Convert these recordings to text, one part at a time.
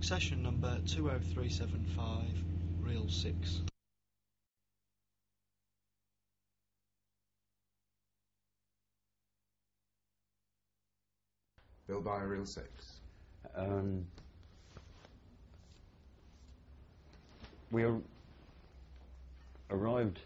Succession number 20375, reel 6. Bill by reel 6. We arrived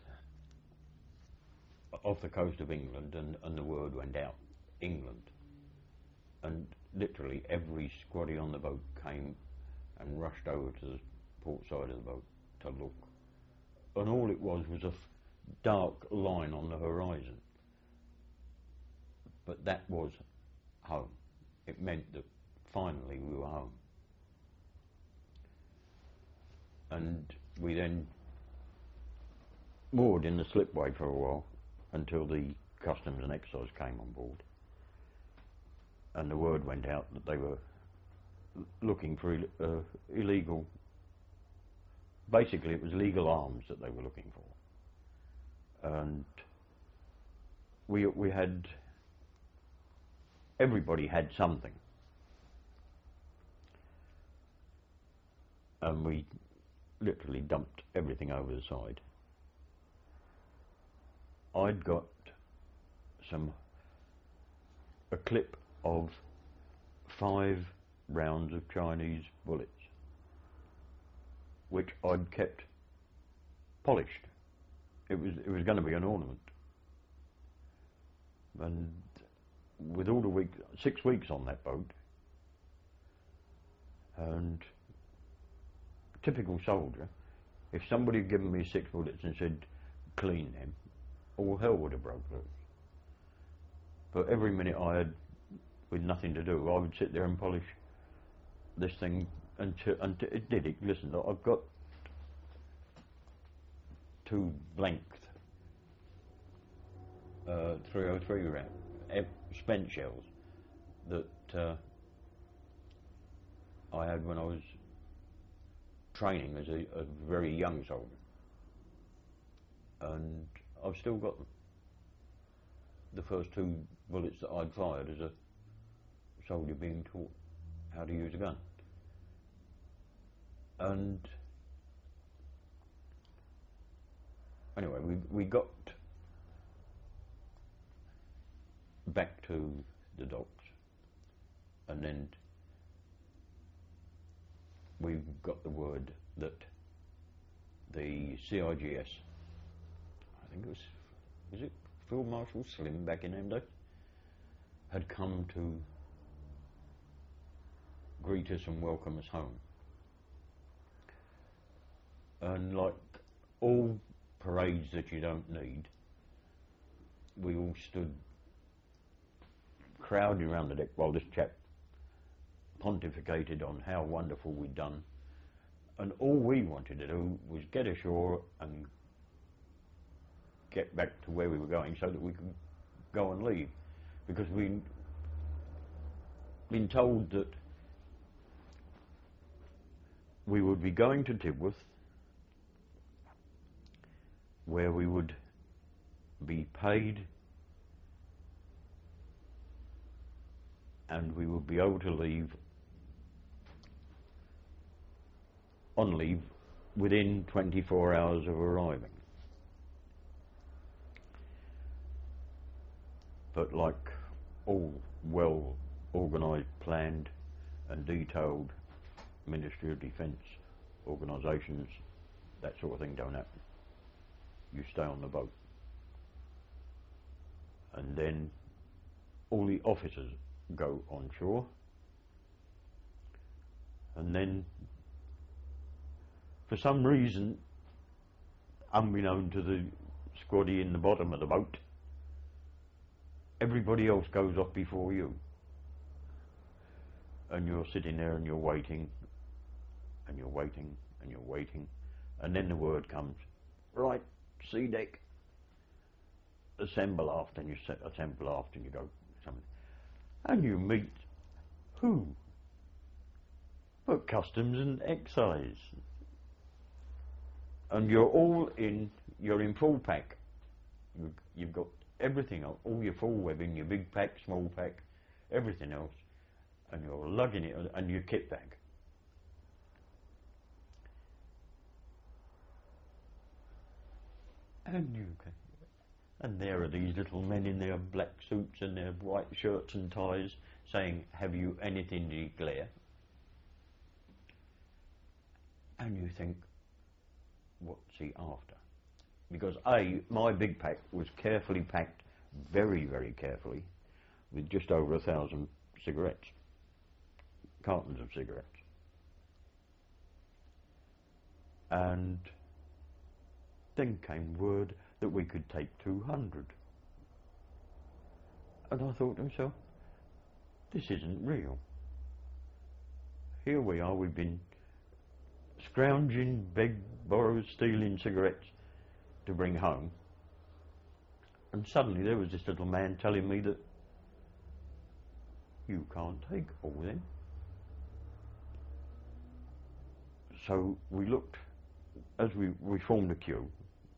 off the coast of England, and the word went out, England. And literally every squaddy on the boat came and rushed over to the port side of the boat to look. And all it was a dark line on the horizon. But that was home. It meant that finally we were home. And we then moored in the slipway for a while until the customs and excise came on board. And the word went out that they were looking for illegal, basically it was legal arms that they were looking for. And we had, everybody had something. And we literally dumped everything over the side. I'd got a clip of 5 rounds of Chinese bullets, which I'd kept polished. It was going to be an ornament. And with all the 6 weeks on that boat, and typical soldier, if somebody had given me 6 bullets and said, clean them, all hell would have broke loose. But every minute I had, with nothing to do, I would sit there and polish this thing until it did. Listen, I've got 2 blanked 303 round spent shells that I had when I was training as a very young soldier, and I've still got them. The first 2 bullets that I'd fired as a soldier being taught how to use a gun. And anyway, we got back to the docks, and then we got the word that the CIGS, I think was it Field Marshal Slim back in them days, had come to greet us and welcome us home. And like all parades that you don't need, we all stood crowding around the deck while this chap pontificated on how wonderful we'd done, and all we wanted to do was get ashore and get back to where we were going so that we could go and leave, because we'd been told that we would be going to Tidworth, where we would be paid and we would be able to leave on leave within 24 hours of arriving. But like all well organised, planned and detailed Ministry of Defence organisations, that sort of thing don't happen. You stay on the boat, and then all the officers go on shore, and then for some reason, unbeknown to the squaddy in the bottom of the boat, everybody else goes off before you, and you're sitting there and you're waiting and you're waiting and you're waiting, and then the word comes, right, sea deck, assemble aft, and you assemble aft and you go something, and you meet who but Customs and Excise, and you're in full pack. You've got everything, all your full webbing, your big pack, small pack, everything else, and you're lugging it and your kit bag. And you can, and there are these little men in their black suits and their white shirts and ties saying, "Have you anything to declare?" And you think, what's he after? Because my big pack was carefully packed, very, very carefully, with just over 1,000 cigarettes, cartons of cigarettes. And then came word that we could take 200. And I thought to myself, this isn't real. Here we are, we've been scrounging, beg, borrow, stealing cigarettes to bring home, and suddenly there was this little man telling me that you can't take all them. So we looked, as we formed a queue,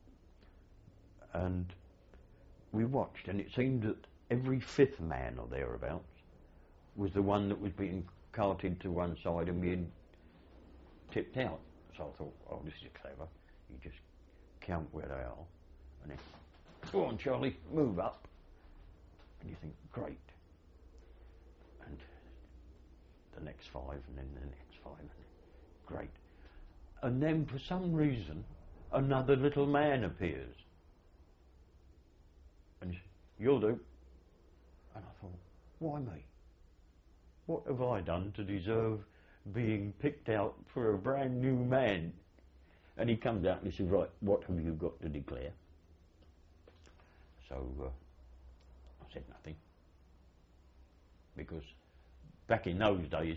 and we watched, and it seemed that every fifth man or thereabouts was the one that was being carted to one side and being tipped out. So I thought, oh, this is clever. You just count where they are, and then, go on, Charlie, move up. And you think, great. And the next 5, and then the next 5, and great. And then for some reason, another little man appears. And he said, you'll do. And I thought, why me? What have I done to deserve being picked out for a brand new man? And he comes out and he says, right, what have you got to declare? So I said nothing. Because back in those days,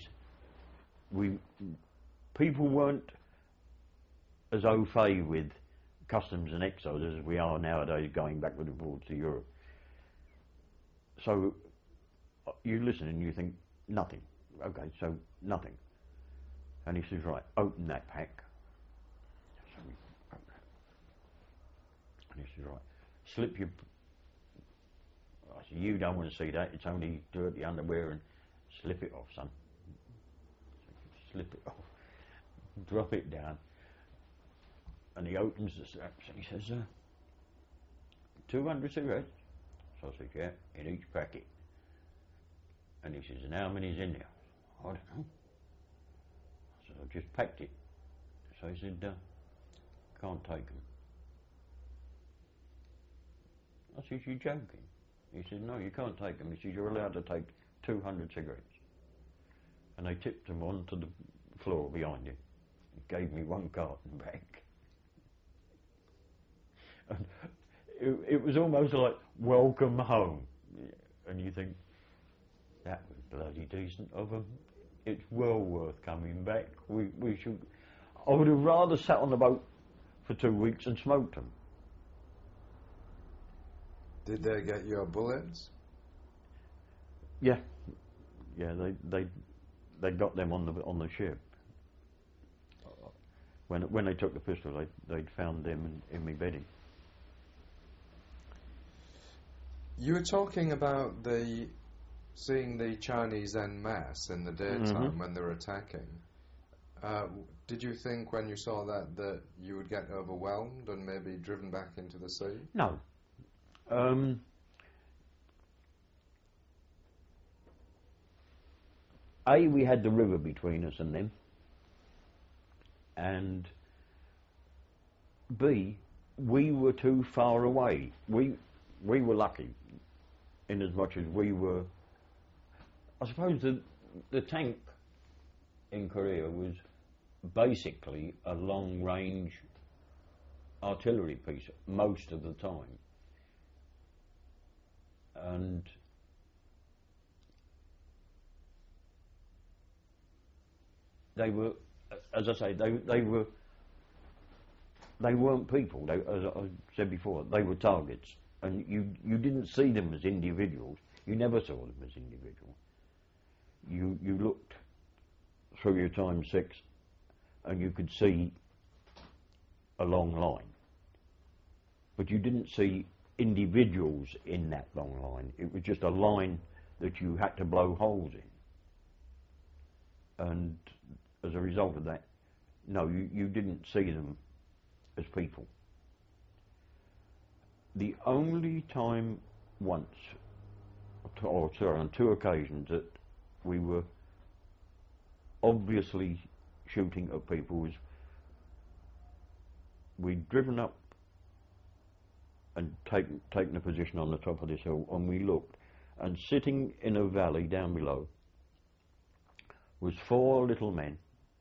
people weren't as au fait with customs and excise as we are nowadays, going backward and forwards to Europe. So you listen and you think, nothing. Okay, so nothing. And he says, right, open that pack. So we open it. And he says, right, slip your... I said, you don't want to see that, it's only dirty underwear, and slip it off, son. So slip it off, drop it down. And he opens the straps and he says, 200 cigarettes? So I said, yeah, in each packet. And he says, and how many's in there? I don't know. So I just packed it. So he said, can't take them. I said, you're joking? He said, no, you can't take them. He said, you're allowed to take 200 cigarettes. And they tipped them onto the floor behind him. He gave me one carton back. And it was almost like, welcome home. And you think, that was bloody decent of them. It's well worth coming back. We should... I would have rather sat on the boat for 2 weeks and smoked them. Did they get your bullets? Yeah. Yeah, they got them on the ship. When they took the pistol, they'd found them in my bedding. You were talking about seeing the Chinese en masse in the daytime when they were attacking. Did you think when you saw that you would get overwhelmed and maybe driven back into the sea? No. We had the river between us and them, and B, we were too far away. We were lucky, in as much as we were... I suppose the tank in Korea was basically a long-range artillery piece most of the time. And they were, as I say, they weren't people. As I said before, they were targets, and you didn't see them as individuals. You never saw them as individuals. You looked through your ×6, and you could see a long line, but you didn't see individuals in that long line. It was just a line that you had to blow holes in, and as a result of that, no, you didn't see them as people. The only time once, or sorry, on two occasions that we were obviously shooting at people was we'd driven up and taken a position on the top of this hill, and we looked, and sitting in a valley down below was four little men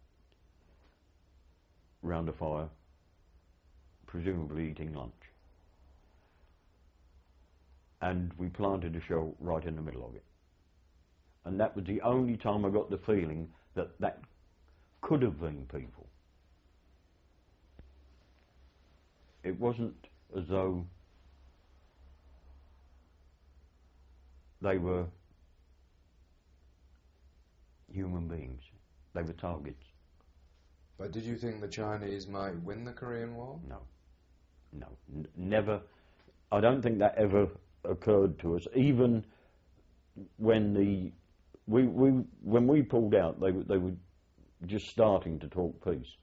round a fire, presumably eating lunch. And we planted a shell right in the middle of it. And that was the only time I got the feeling that that could have been people. It wasn't as though they were human beings. They were targets. But did you think the Chinese might win the Korean War? No. No. Never. I don't think that ever occurred to us. Even when when we pulled out, they were just starting to talk peace.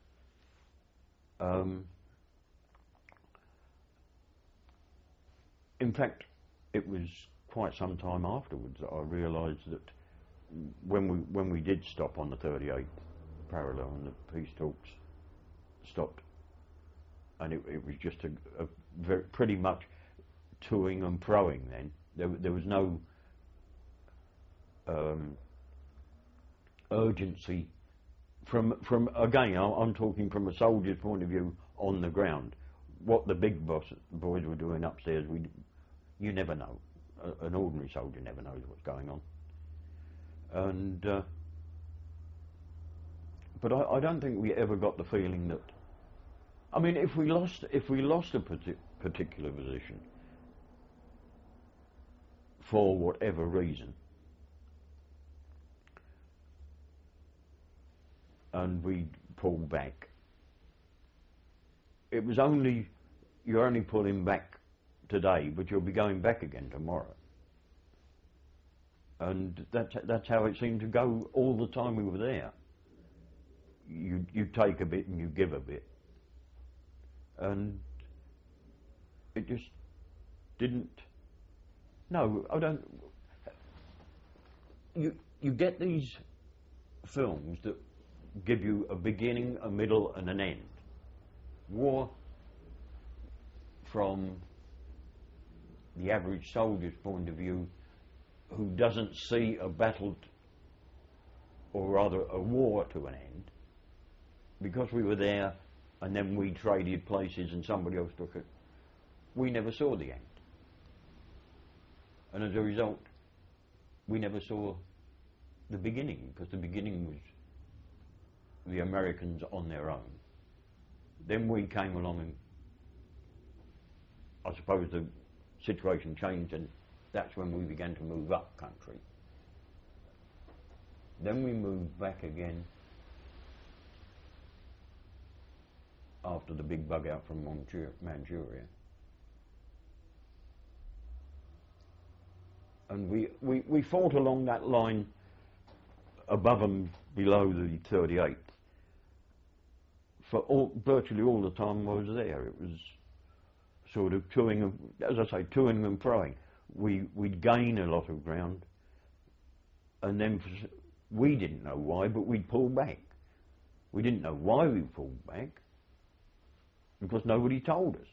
In fact, it was quite some time afterwards that I realised that when we did stop on the 38th parallel and the peace talks stopped, and it was just a very, pretty much toing and froing then. There was no urgency from again, I'm talking from a soldier's point of view on the ground. What the big boys were doing upstairs, you never know. An ordinary soldier never knows what's going on. And but I don't think we ever got the feeling that. I mean, if we lost a particular position for whatever reason, and we pulled back, it was you're only pulling back today, but you'll be going back again tomorrow. And that's how it seemed to go all the time we were there. You take a bit and you give a bit, and it just didn't. No, I don't. You get these films that give you a beginning, a middle, and an end. War, from the average soldier's point of view, who doesn't see a battle, or rather a war, to an end, because we were there and then we traded places and somebody else took it, we never saw the end. And as a result, we never saw the beginning, because the beginning was the Americans on their own. Then we came along, and I suppose the situation changed, and that's when we began to move up country. Then we moved back again after the big bug out from Manchuria. And we fought along that line above and below the 38th for virtually all the time I was there. It was sort of toing and froing. We'd gain a lot of ground, and then we didn't know why, but we'd pull back. We didn't know why we pulled back, because nobody told us.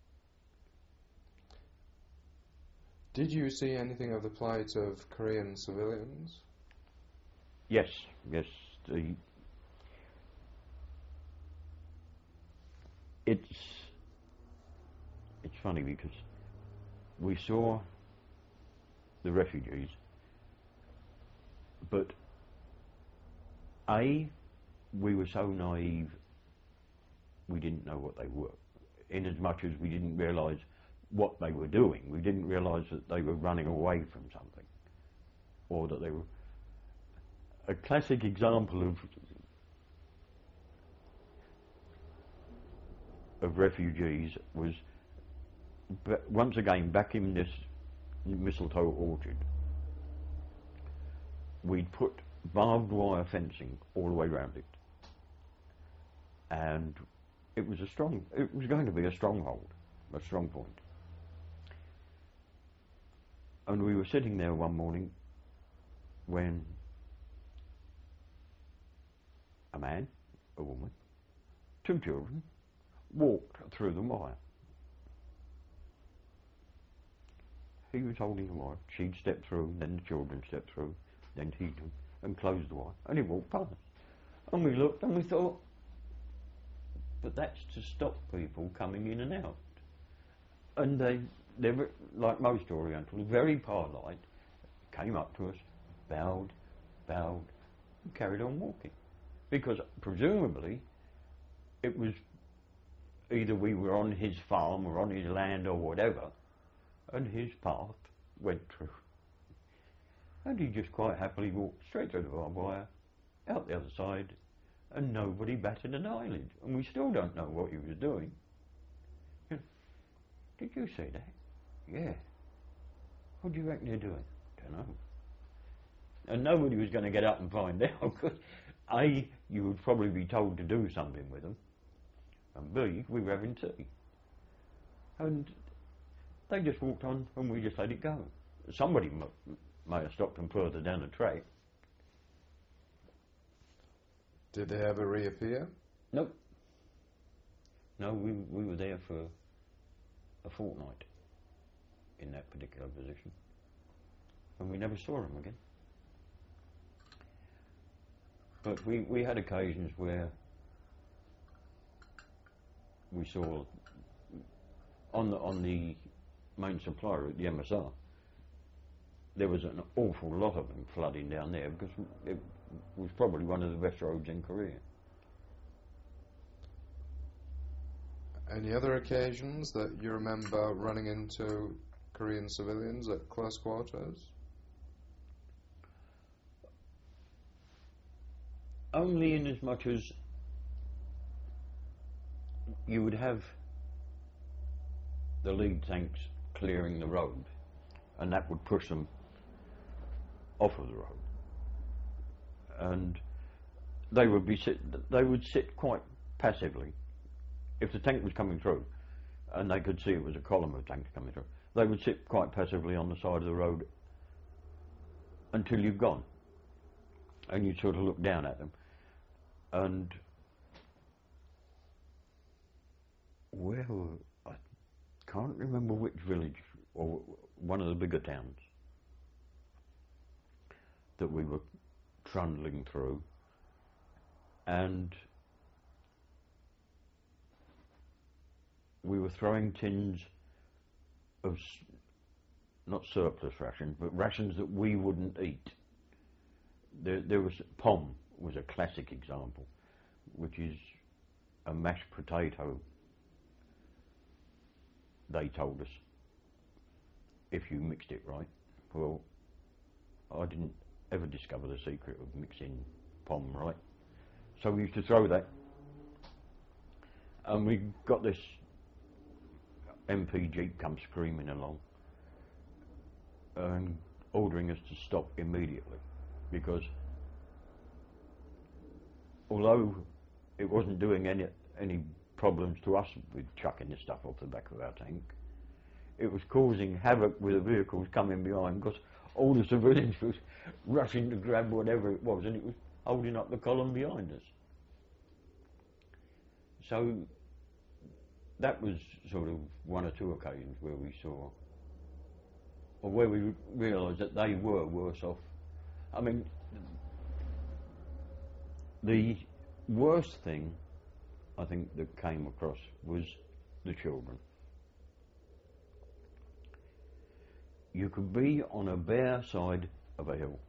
Did you see anything of the plight of Korean civilians? Yes. It's funny because we saw the refugees, but we were so naive, we didn't know what they were, in as much as we didn't realise what they were doing. We didn't realise that they were running away from something, or that they were. A classic example of refugees was once again back in this mistletoe orchard. We'd put barbed wire fencing all the way around it, and it was going to be a stronghold, a strong point. And we were sitting there one morning when a man, a woman, 2 children walked through the wire. He was holding the wire. She'd step through, then the children stepped through, then he'd and closed the wire, and he walked past. And we looked and we thought, but that's to stop people coming in and out. And they were, like most Orientals, very polite, came up to us, bowed, and carried on walking. Because presumably it was either we were on his farm or on his land or whatever, and his path went through. And he just quite happily walked straight through the barbed wire, out the other side, and nobody batted an eyelid. And we still don't know what he was doing. Did you see that? Yeah. What do you reckon they're doing? Don't know. And nobody was going to get up and find out, because A, you would probably be told to do something with them, and B, we were having tea. And they just walked on and we just let it go. Somebody may have stopped them further down the track. Did they ever reappear? Nope. No, we were there for a fortnight in that particular position, and we never saw them again. But we had occasions where we saw on the main supply route, the MSR, there was an awful lot of them flooding down there, because it was probably one of the best roads in Korea. Any other occasions that you remember running into Korean civilians at close quarters? Only in as much as you would have the lead tanks clearing the road, and that would push them off of the road, and they would sit quite passively. If the tank was coming through and they could see it was a column of tanks coming through, they would sit quite passively on the side of the road until you've gone, and you'd sort of look down at them. And well, I can't remember which village or one of the bigger towns that we were trundling through, and we were throwing tins of not surplus rations, but rations that we wouldn't eat. There was POM was a classic example, which is a mashed potato. They told us, if you mixed it right. Well, I didn't ever discover the secret of mixing POM right, so we used to throw that, and we got this MP Jeep come screaming along and ordering us to stop immediately, because although it wasn't doing any problems to us with chucking the stuff off the back of our tank, it was causing havoc with the vehicles coming behind, because all the civilians was rushing to grab whatever it was, and it was holding up the column behind us. So that was sort of one or two occasions where we saw, or where we realised that they were worse off. I mean, the worst thing I think that came across was the children. You could be on a bare side of a hill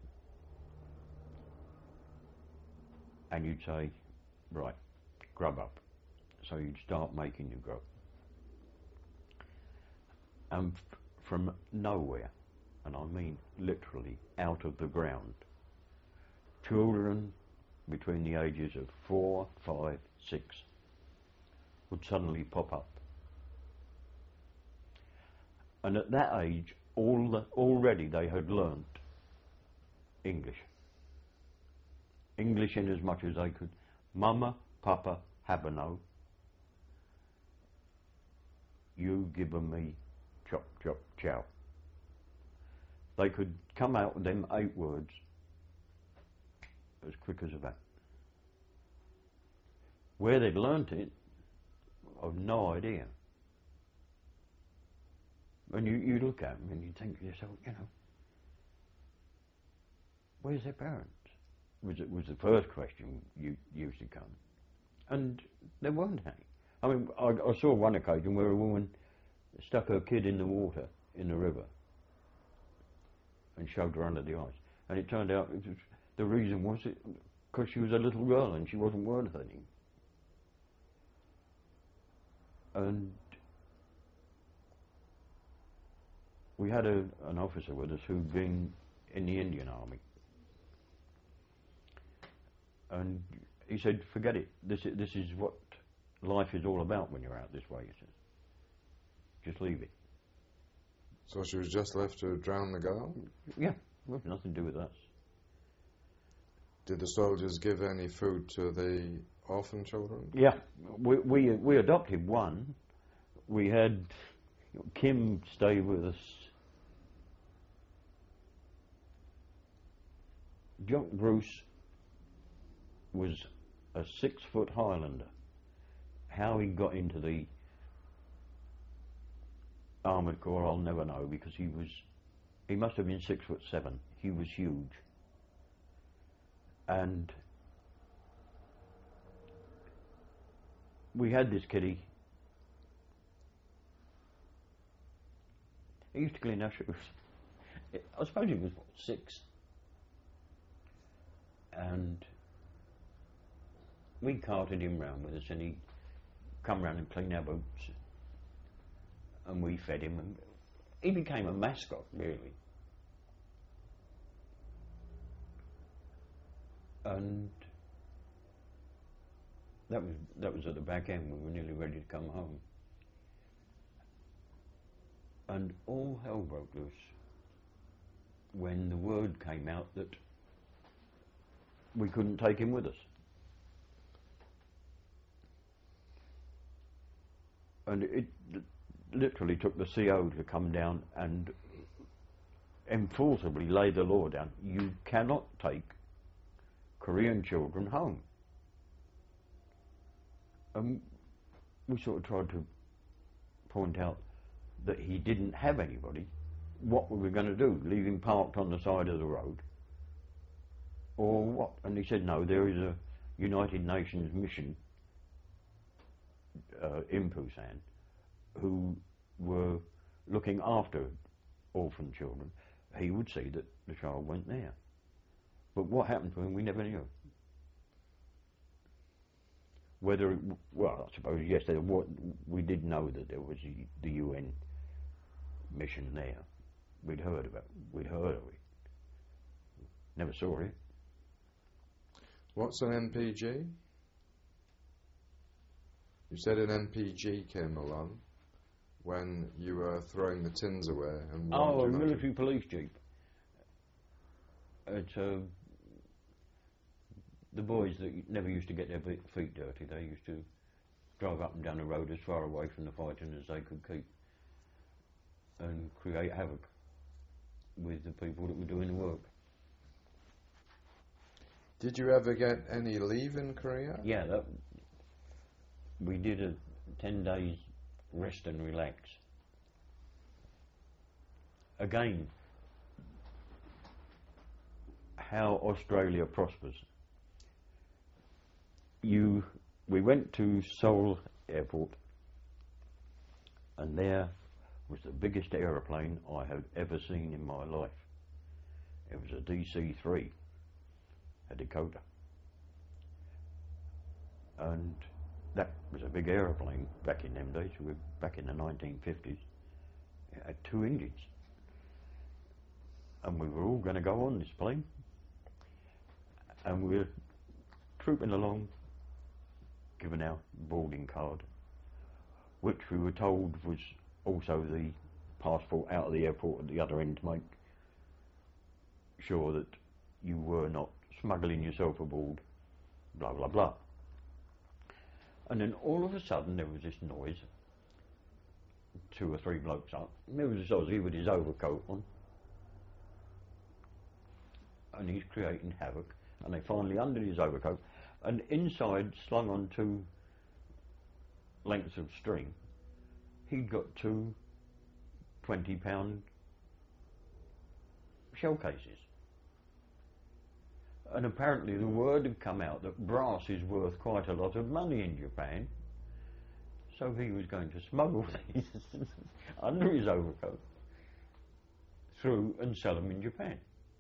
and you'd say, right, grub up. So you'd start making your grub. And from nowhere, and I mean literally out of the ground, children between the ages of 4, 5, 6 would suddenly pop up. And at that age, already they had learnt English. English in as much as they could. Mama, Papa, Habano, you give me chop, chop, chow. They could come out with them 8 words as quick as that. Where they'd learnt it, I've no idea. And you look at them and you think to yourself, you know, where's their parents? Was the first question you used to come. And there weren't any. I mean, I saw one occasion where a woman stuck her kid in the water, in the river, and shoved her under the ice. And it turned out the reason was because she was a little girl and she wasn't worth anything. And we had an officer with us who'd been in the Indian Army. And he said, forget it, this is what life is all about when you're out this way, he said. Just leave it. So she was just left to drown the girl? Yeah, well, nothing to do with us. Did the soldiers give any food to the orphan children? Yeah, we adopted one. We had Kim stay with us. Jock Bruce was a 6-foot Highlander. How he got into the Armoured Corps, I'll never know, because he must have been 6'7". He was huge. And we had this kiddie. He used to clean our shoes. I suppose he was, 6? And we carted him round with us, and he'd come round and clean our boots. And we fed him, and he became a mascot, really. And that was at the back end. We were nearly ready to come home. And all hell broke loose when the word came out that we couldn't take him with us. And it literally took the CO to come down and enforceably lay the law down. You cannot take Korean children home. And we sort of tried to point out that he didn't have anybody. What were we going to do? Leave him parked on the side of the road? Or what? And he said, no, there is a United Nations mission in Busan who were looking after orphan children. He would see that the child went there. But what happened to him, we never knew. Whether, well, I suppose, yes, we did know that there was the UN mission there. We'd heard of it. Never saw it. What's an MPG? You said an MPG came along when you were throwing the tins away. And a military police jeep. It's the boys that never used to get their feet dirty. They used to drive up and down the road as far away from the fighting as they could keep and create havoc with the people that were doing the work. Did you ever get any leave in Korea? Yeah, we did a 10 days rest and relax. Again, how Australia prospers. We went to Seoul Airport, and there was the biggest aeroplane I have ever seen in my life. It was a DC-3, a Dakota. And that was a big aeroplane back in them days. We were back in the 1950s. It had 2 engines. And we were all going to go on this plane. And we were trooping along, given our boarding card, which we were told was also the passport out of the airport at the other end to make sure that you were not smuggling yourself aboard, blah, blah, blah. And then all of a sudden there was this noise, 2 or 3 blokes up, and there was this Aussie with his overcoat on, and he's creating havoc. And they finally undid his overcoat, and inside, slung on 2 lengths of string, he'd got 2 20-pound shell cases. And apparently the word had come out that brass is worth quite a lot of money in Japan, so he was going to smuggle these under his overcoat through and sell them in Japan.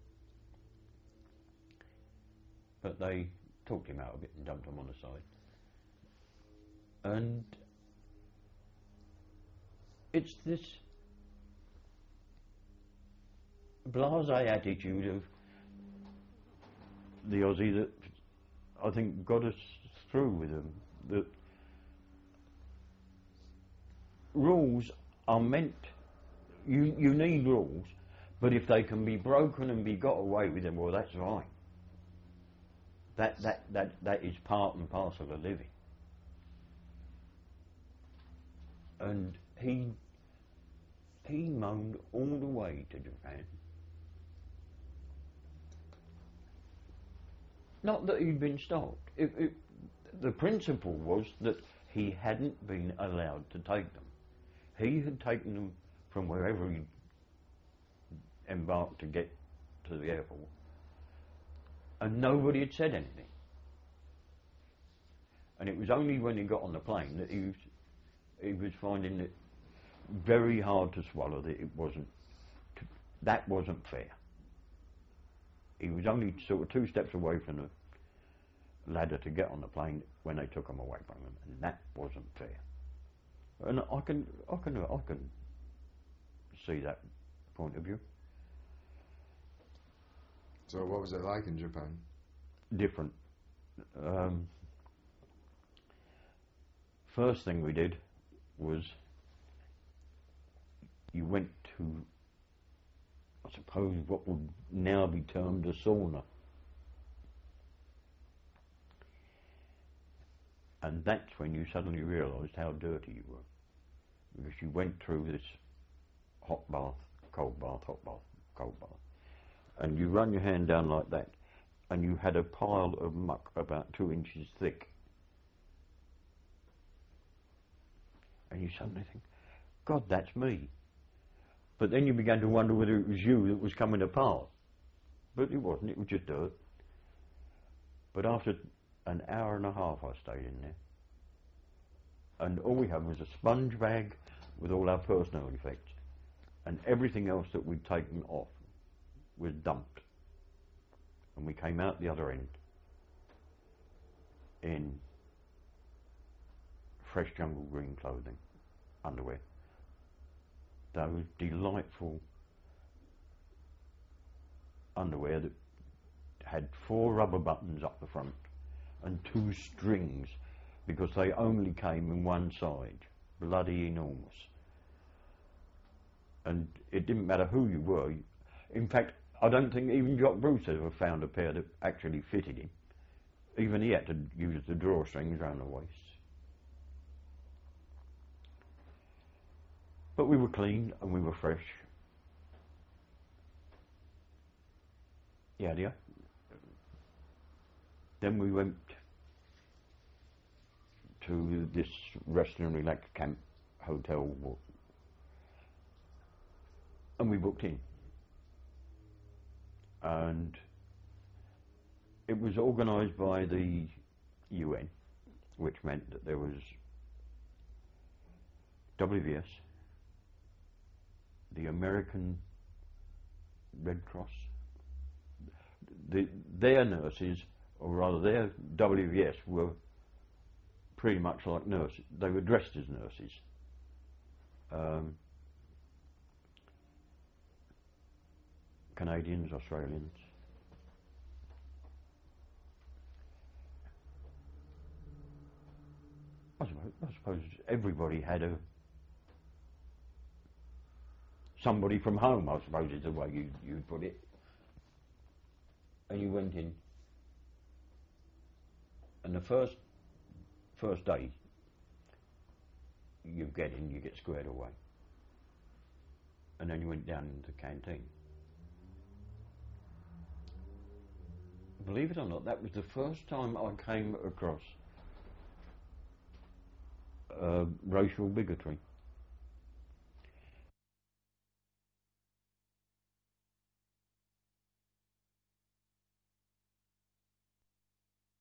But they talked him out of it and dumped him on the side. And it's this blasé attitude of the Aussie that I think got us through with them. That rules are meant, you need rules, but if they can be broken and be got away with them, well, that's fine. That is part and parcel of living. And he moaned all the way to Japan. Not that he'd been stopped. The principle was that he hadn't been allowed to take them. He had taken them from wherever he embarked to get to the airport, and nobody had said anything. And it was only when he got on the plane that he was finding it very hard to swallow that that wasn't fair. He was only sort of 2 steps away from the ladder to get on the plane when they took him away from him, and that wasn't fair. And I can see that point of view. So what was it like in Japan? Different. First thing we did was you went to, I suppose, what would now be termed a sauna. And that's when you suddenly realised how dirty you were. Because you went through this hot bath, cold bath, hot bath, cold bath. And you run your hand down like that, and you had a pile of muck about 2 inches thick. And you suddenly think, God, that's me. But then you began to wonder whether it was you that was coming apart. But it wasn't, it was just dirt. But after an hour and a half I stayed in there. And all we had was a sponge bag with all our personal effects. And everything else that we'd taken off was dumped. And we came out the other end in fresh jungle green clothing, underwear. Those delightful underwear that had 4 rubber buttons up the front and 2 strings, because they only came in one side, bloody enormous. And it didn't matter who you were. In fact, I don't think even Jock Bruce ever found a pair that actually fitted him. Even he had to use the drawstrings around the waist. But we were clean and we were fresh. Yeah. Then we went to this rest and relax camp hotel, and we booked in. And it was organised by the UN, which meant that there was WVS, the American Red Cross, their nurses, or rather their WVS, were pretty much like nurses. They were dressed as nurses. Canadians, Australians. I suppose everybody had somebody from home, I suppose is the way you'd put it. And you went in, and the first day you get in, you get squared away, and then you went down into the canteen. believe it or not, that was the first time I came across racial bigotry.